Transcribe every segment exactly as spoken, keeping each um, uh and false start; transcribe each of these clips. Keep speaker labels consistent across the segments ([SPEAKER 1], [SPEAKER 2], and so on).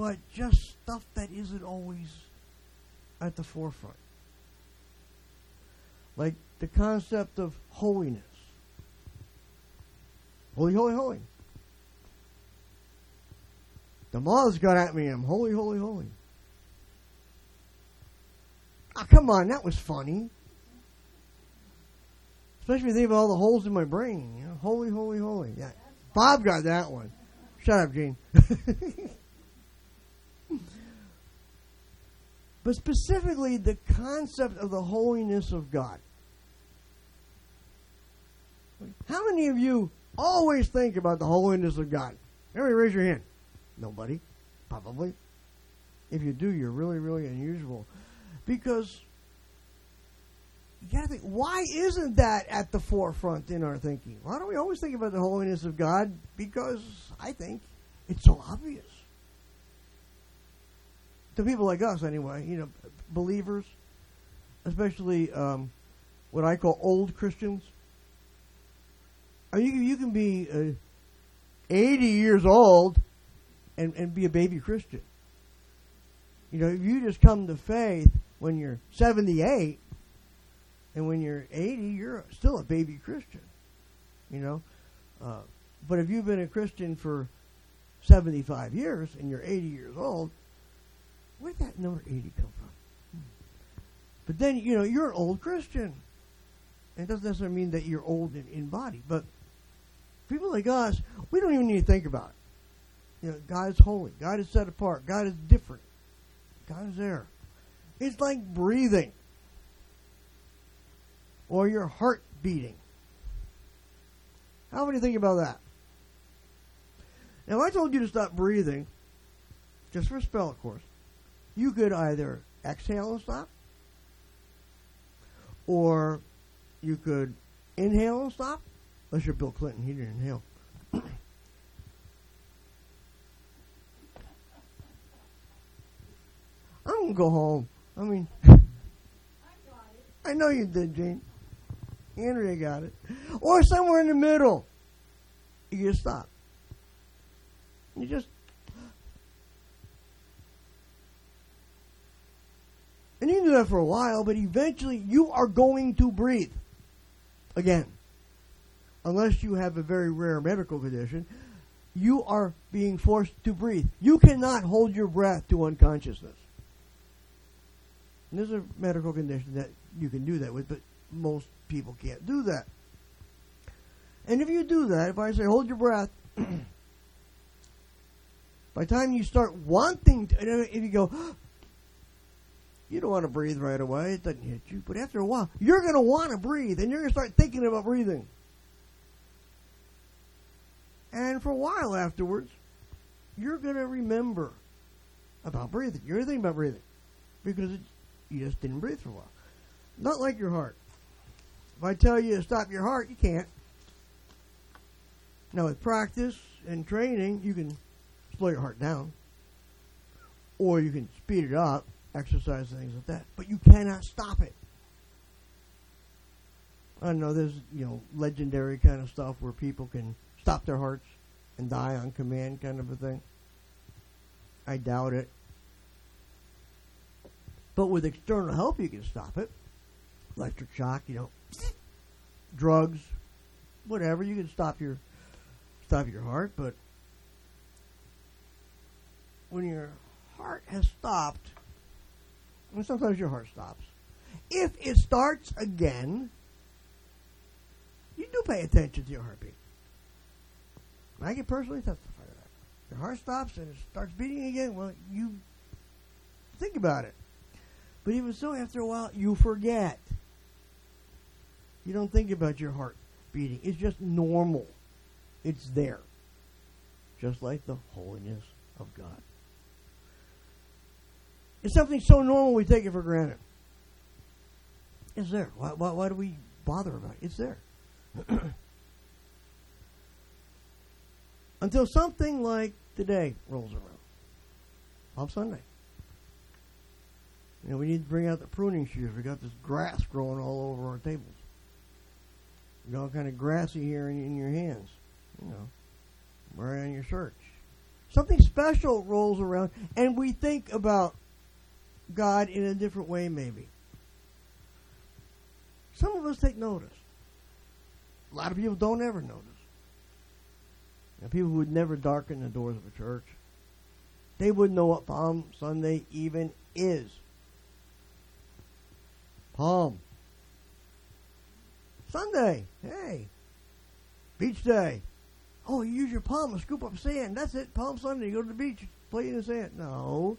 [SPEAKER 1] but just stuff that isn't always at the forefront. Like the concept of holiness. Holy, holy, holy. The moths got at me. I'm holy, holy, holy. Ah, come on, that was funny. Especially when you think of all the holes in my brain. You know, holy, holy, holy. Yeah, Bob got that one. Shut up, Gene. But specifically, the concept of the holiness of God. How many of you always think about the holiness of God? Everybody raise your hand. Nobody. Probably. If you do, you're really, really unusual. Because you gotta think, why isn't that at the forefront in our thinking? Why don't we always think about the holiness of God? Because I think it's so obvious. To people like us, anyway, you know, believers, especially um, what I call old Christians. I mean, you, you can be uh, eighty years old and, and be a baby Christian. You know, if you just come to faith when you're seventy-eight, and when you're eighty, you're still a baby Christian. You know, uh, but if you've been a Christian for seventy-five years and you're eighty years old, where did that number eighty come from? Hmm. But then, you know, you're an old Christian. And it doesn't necessarily mean that you're old in, in body. But people like us, we don't even need to think about it. You know, God is holy. God is set apart. God is different. God is there. It's like breathing. Or your heart beating. How would you think about that? Now, if I told you to stop breathing, just for a spell, of course, you could either exhale and stop, or you could inhale and stop. Unless you're Bill Clinton, he didn't inhale. I'm going to go home. I mean, I got it. I know you did, Jane. Andrea got it. Or somewhere in the middle. You just stop. You just... And you can do that for a while, but eventually you are going to breathe again. Unless you have a very rare medical condition, you are being forced to breathe. You cannot hold your breath to unconsciousness. And there's a medical condition that you can do that with, but most people can't do that. And if you do that, if I say hold your breath, by the time you start wanting to, if you go, you don't want to breathe right away. It doesn't hit you. But after a while, you're going to want to breathe, and you're going to start thinking about breathing. And for a while afterwards, you're going to remember about breathing. You're going to think about breathing because it, you just didn't breathe for a while. Not like your heart. If I tell you to stop your heart, you can't. Now, with practice and training, you can slow your heart down, or you can speed it up. Exercise, things like that. But you cannot stop it. I don't know, there's, you know, legendary kind of stuff where people can stop their hearts and die on command kind of a thing. I doubt it. But with external help, you can stop it. Electric shock, you know, drugs, whatever. You can stop your stop your heart. But when your heart has stopped, and sometimes your heart stops. If it starts again, you do pay attention to your heartbeat. I can personally testify to that. Your heart stops and it starts beating again, well, you think about it. But even so, after a while, you forget. You don't think about your heart beating. It's just normal. It's there. Just like the holiness of God. It's something so normal we take it for granted. It's there. Why, why, why do we bother about it? It's there. Until something like today rolls around. Palm Sunday. You know, we need to bring out the pruning shears. We got this grass growing all over our tables. You know, kind of grassy here in, in your hands. You know, right on your shirt. Something special rolls around, and we think about God in a different way, maybe. Some of us take notice. A lot of people don't ever notice. And people who would never darken the doors of a church, they wouldn't know what Palm Sunday even is. Palm Sunday. Hey. Beach day. Oh, you use your palm to scoop up sand. That's it. Palm Sunday. You go to the beach, play in the sand. No.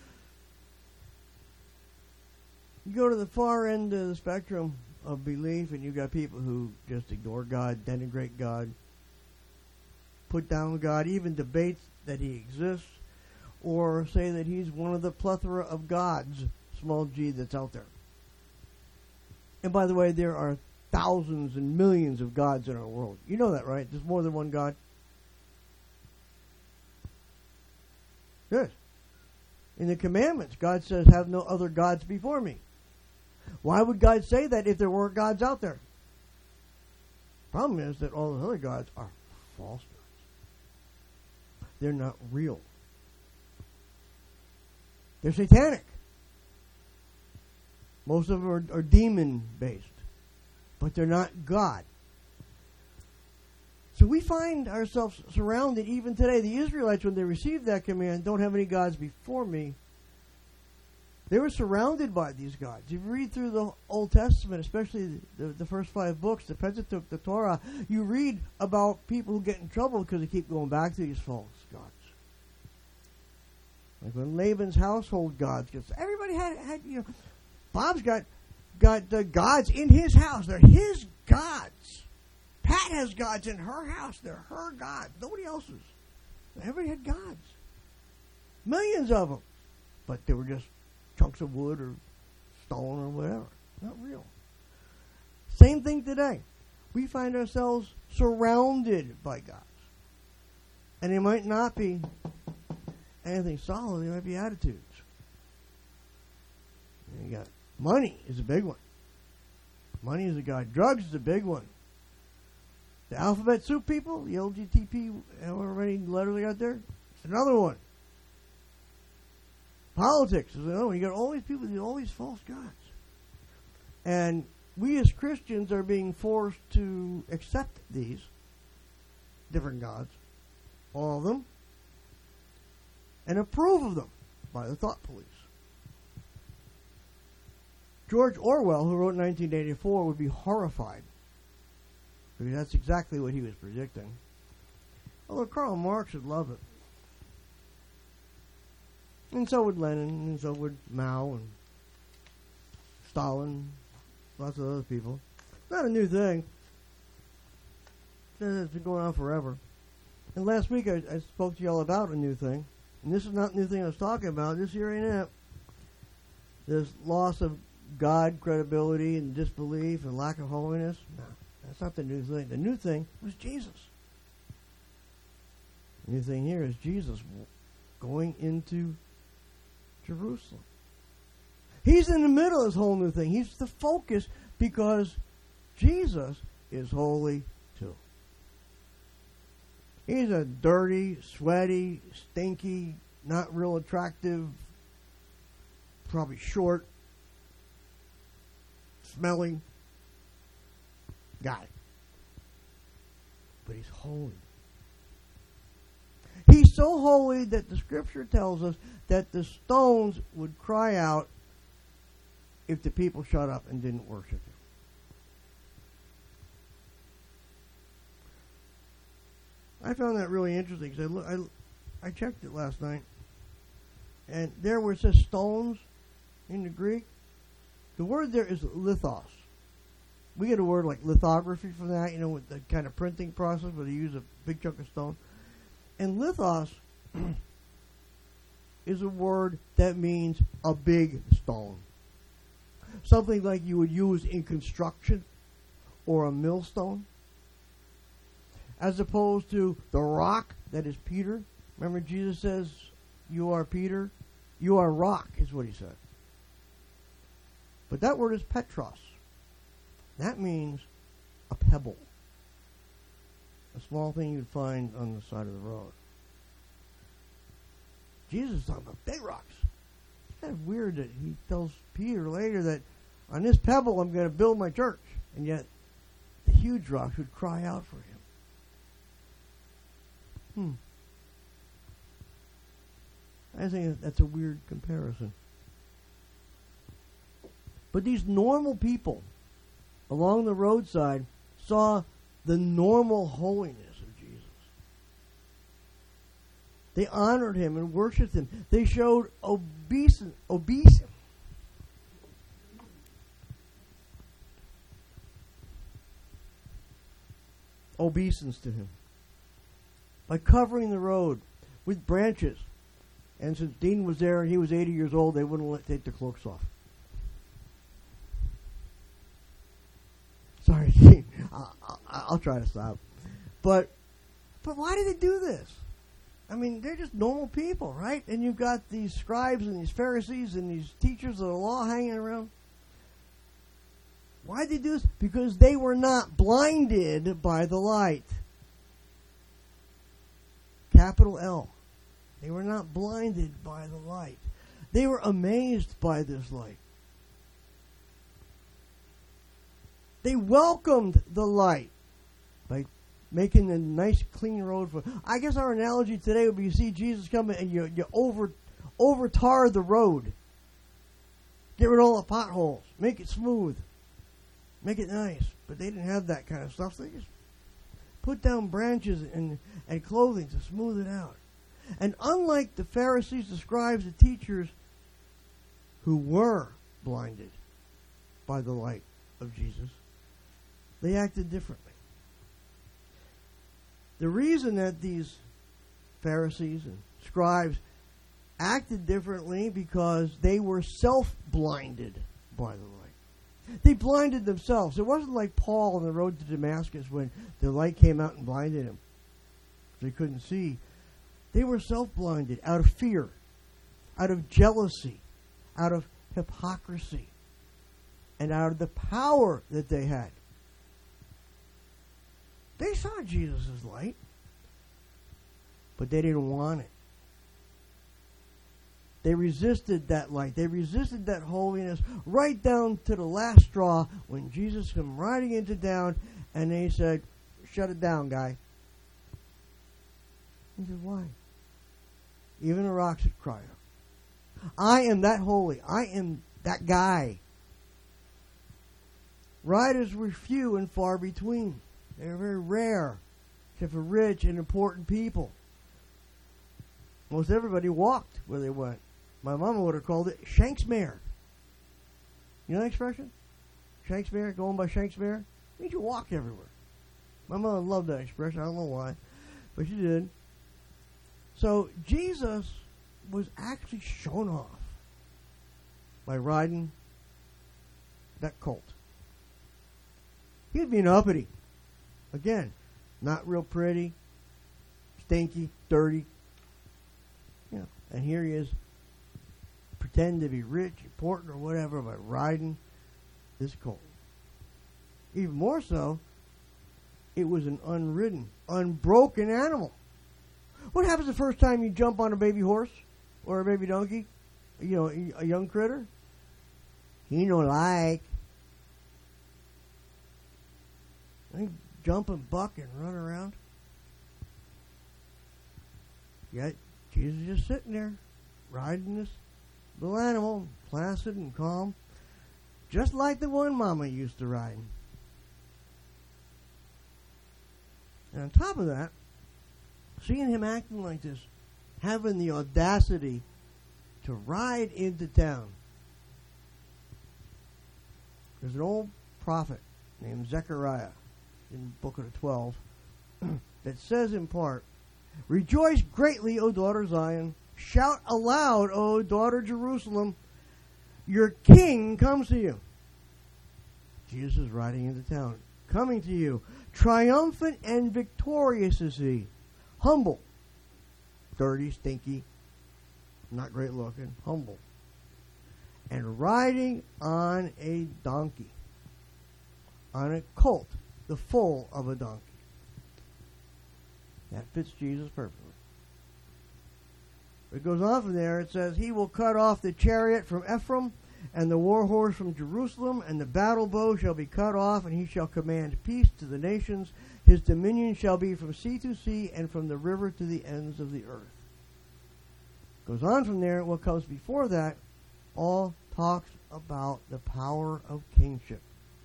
[SPEAKER 1] You go to the far end of the spectrum of belief, and you've got people who just ignore God, denigrate God, put down God, even debate that he exists, or say that he's one of the plethora of gods, small g, that's out there. And by the way, there are thousands and millions of gods in our world. You know that, right? There's more than one God. Yes. In the commandments, God says, have no other gods before me. Why would God say that if there weren't gods out there? Problem is that all the other gods are false gods. They're not real. They're satanic. Most of them are, are demon-based. But they're not God. So we find ourselves surrounded even today. The Israelites, when they received that command, don't have any gods before me, they were surrounded by these gods. If you read through the Old Testament, especially the, the, the first five books, the Pentateuch, the Torah, you read about people who get in trouble because they keep going back to these false gods. Like when Laban's household gods gets, everybody had, had you know, Bob's got got the gods in his house. They're his gods. Pat has gods in her house. They're her gods. Nobody else's. Everybody had gods. Millions of them. But they were just chunks of wood or stone or whatever. Not real. Same thing today. We find ourselves surrounded by gods. And they might not be anything solid. They might be attitudes. And you got money is a big one. Money is a god. Drugs is a big one. The alphabet soup people, the L G B T, however many letters they got there, it's another one. Politics is another one. You got all these people, all these false gods. And we as Christians are being forced to accept these different gods, all of them, and approve of them by the thought police. George Orwell, who wrote nineteen eighty-four, would be horrified, because that's exactly what he was predicting. Although Karl Marx would love it. And so would Lenin, and so would Mao, and Stalin, lots of other people. Not a new thing. It's been going on forever. And last week I, I spoke to you all about a new thing. And this is not the new thing I was talking about. This here ain't it. This loss of God credibility and disbelief and lack of holiness. No, that's not the new thing. The new thing was Jesus. The new thing here is Jesus going into Jerusalem. He's in the middle of this whole new thing. He's the focus because Jesus is holy too. He's a dirty, sweaty, stinky, not real attractive, probably short, smelling guy. But he's holy. He's so holy that the scripture tells us that the stones would cry out if the people shut up and didn't worship him. I found that really interesting because I, look, I, I checked it last night, and there where it says stones in the Greek, the word there is lithos. We get a word like lithography from that, you know, with the kind of printing process where they use a big chunk of stone. And lithos is a word that means a big stone. Something like you would use in construction or a millstone. As opposed to the rock that is Peter. Remember Jesus says, you are Peter. You are rock is what he said. But that word is petros. That means a pebble. A small thing you'd find on the side of the road. Jesus is talking about big rocks. It's kind of weird that he tells Peter later that on this pebble I'm going to build my church. And yet the huge rocks would cry out for him. Hmm. I think that's a weird comparison. But these normal people along the roadside saw the normal holiness of Jesus. They honored him and worshipped him. They showed obeisance, obeisance, obeisance to him by covering the road with branches. And since Dean was there and he was eighty years old, they wouldn't let take the cloaks off. Sorry, Dean. I'll, I'll, I'll try to stop. But, but why did they do this? I mean, they're just normal people, right? And you've got these scribes and these Pharisees and these teachers of the law hanging around. Why did they do this? Because they were not blinded by the light. Capital L. They were not blinded by the light. They were amazed by this light. They welcomed the light by making a nice, clean road for. I guess our analogy today would be: you see Jesus coming, and you you over over tar the road, get rid of all the potholes, make it smooth, make it nice. But they didn't have that kind of stuff. So they just put down branches and and clothing to smooth it out. And unlike the Pharisees, the scribes, the teachers, who were blinded by the light of Jesus, they acted differently. The reason that these Pharisees and scribes acted differently because they were self-blinded by the light. They blinded themselves. It wasn't like Paul on the road to Damascus when the light came out and blinded him. They couldn't see. They were self-blinded out of fear, out of jealousy, out of hypocrisy, and out of the power that they had. They saw Jesus' light, but they didn't want it. They resisted that light. They resisted that holiness right down to the last straw when Jesus came riding into town and they said, "Shut it down, guy." He said, "Why?" Even the rocks would cry out. I am that holy. I am that guy. Riders were few and far between. They were very rare, except for rich and important people. Most everybody walked where they went. My mama would have called it Shanksmere. You know that expression? Shanksmere, going by Shanksmere? It means you walk everywhere. My mother loved that expression. I don't know why, but she did. So Jesus was actually shown off by riding that colt. He was being uppity. Again, not real pretty, stinky, dirty. You know, and here he is, pretending to be rich, important, or whatever by riding this colt. Even more so, it was an unridden, unbroken animal. What happens the first time you jump on a baby horse or a baby donkey? You know, a young critter? He don't like. They jump and buck and run around. Yet Jesus is just sitting there, riding this little animal, placid and calm, just like the one Mama used to ride. And on top of that, seeing him acting like this, having the audacity to ride into town. There's an old prophet named Zechariah in the book of the twelve that says in part, "Rejoice greatly, O daughter Zion. Shout aloud, O daughter Jerusalem. Your king comes to you." Jesus is riding into town, coming to you. Triumphant and victorious is he. Humble. Dirty, stinky, not great looking. Humble. And riding on a donkey. On a colt, the foal of a donkey. That fits Jesus perfectly. It goes on from there. It says, he will cut off the chariot from Ephraim, and the war horse from Jerusalem, and the battle bow shall be cut off, and he shall command peace to the nations. His dominion shall be from sea to sea, and from the river to the ends of the earth. Goes on from there. What comes before that all talks about the power of kingship.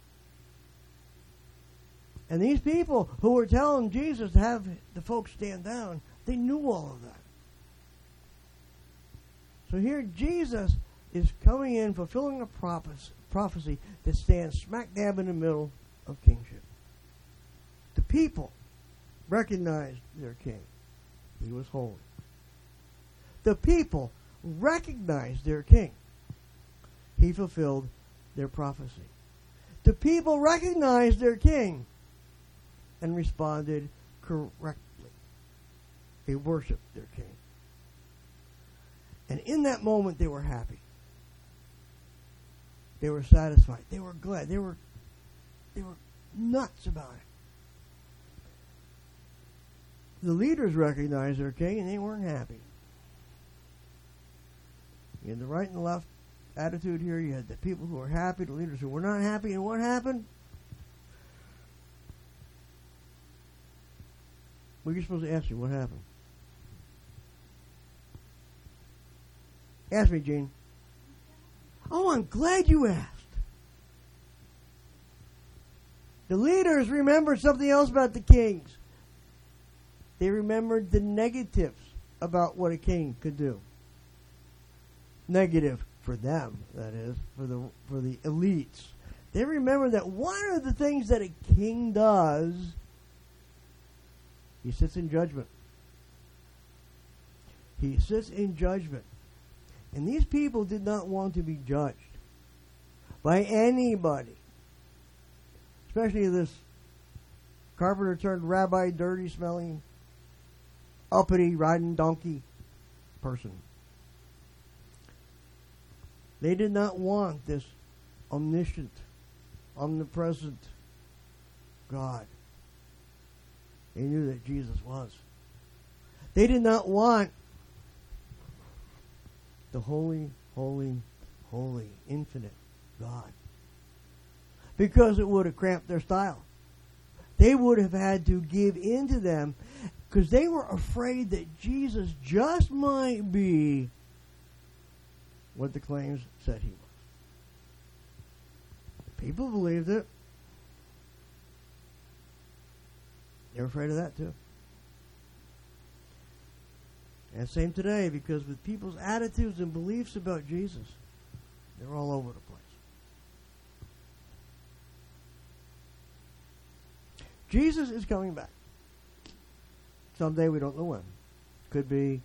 [SPEAKER 1] And these people who were telling Jesus to have the folks stand down, they knew all of that. So here Jesus is coming in, fulfilling a prophecy, prophecy that stands smack dab in the middle of kingship. The people recognized their king. He was holy. The people recognized their king. He fulfilled their prophecy. The people recognized their king and responded correctly. They worshiped their king. And in that moment, they were happy. They were satisfied. They were glad. They were, they were nuts about it. The leaders recognized their king, and they weren't happy. You had the right and the left attitude here. You had the people who were happy, the leaders who were not happy. And what happened? Well, you're supposed to ask me what happened. Ask me, Gene. Oh, I'm glad you asked. The leaders remembered something else about the kings. They remembered the negatives about what a king could do. Negative for them, that is, for the for the elites. They remember that one of the things that a king does, he sits in judgment. He sits in judgment. And these people did not want to be judged by anybody. Especially this carpenter turned rabbi, dirty smelling, uppity, riding donkey person. They did not want this omniscient, omnipresent God. They knew that Jesus was. They did not want the holy, holy, holy, infinite God. Because it would have cramped their style. They would have had to give in to them because they were afraid that Jesus just might be what the claims said he was. People believed it. They're afraid of that too. And same today, because with people's attitudes and beliefs about Jesus, they're all over the place. Jesus is coming back. Someday, we don't know when. Could be,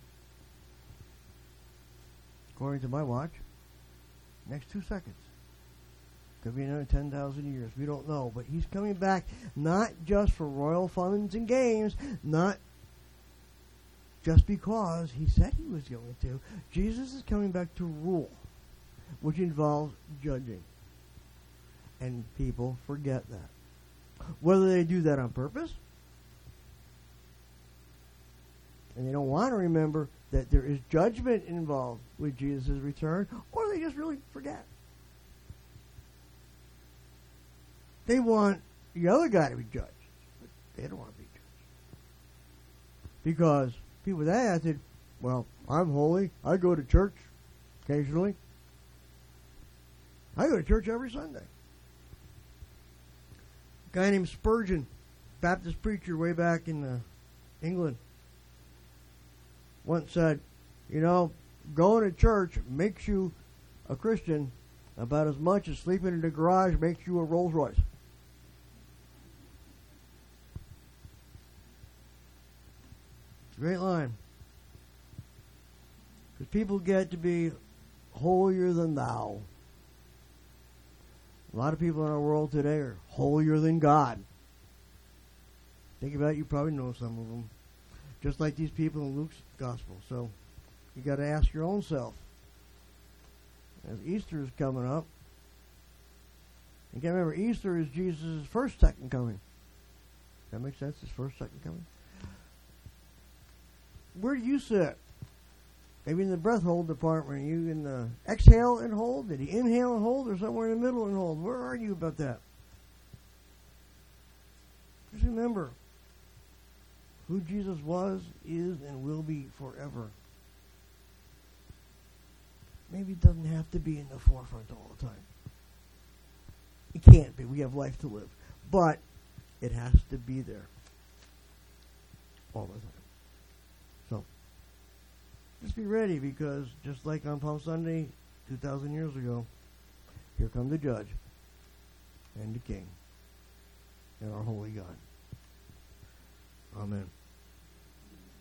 [SPEAKER 1] according to my watch, next two seconds. Could be another ten thousand years. We don't know. But he's coming back not just for royal funds and games, not just because he said he was going to. Jesus is coming back to rule, which involves judging. And people forget that. Whether they do that on purpose, and they don't want to remember that there is judgment involved with Jesus' return, or they just really forget. They want the other guy to be judged, but they don't want to be judged. Because people with that attitude, well, I'm holy. I go to church occasionally. I go to church every Sunday. A guy named Spurgeon, Baptist preacher way back in uh, England, once said, you know, going to church makes you a Christian about as much as sleeping in the garage makes you a Rolls Royce. It's a great line. Because people get to be holier than thou. A lot of people in our world today are holier than God. Think about it, you probably know some of them. Just like these people in Luke's gospel. So you got to ask your own self. As Easter is coming up, you got to remember Easter is Jesus' first, second coming. That makes sense? His first, second coming. Where do you sit Maybe in the breath hold department, you in the exhale and hold? Did he inhale and hold, or somewhere in the middle and hold? Where are you about that? Just remember who Jesus was, is, and will be forever. Maybe it doesn't have to be in the forefront all the time. It can't be. We have life to live. But it has to be there all the time. So, just be ready, because just like on Palm Sunday two thousand years ago, here come the Judge and the King and our holy God. Amen.